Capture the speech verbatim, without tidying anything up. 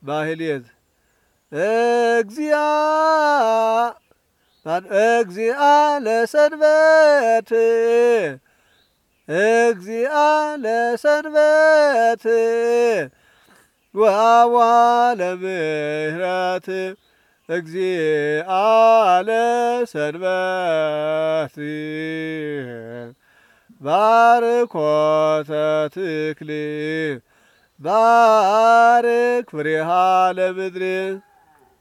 ማህሌት እግዚአ እግዚአ ለሰንበት እግዚአ ለሰንበት ወአዋ ለምህረት እግዚአ ለሰንበት ባርኮተ ትክል ባርክ ፍሬሃ ለምድር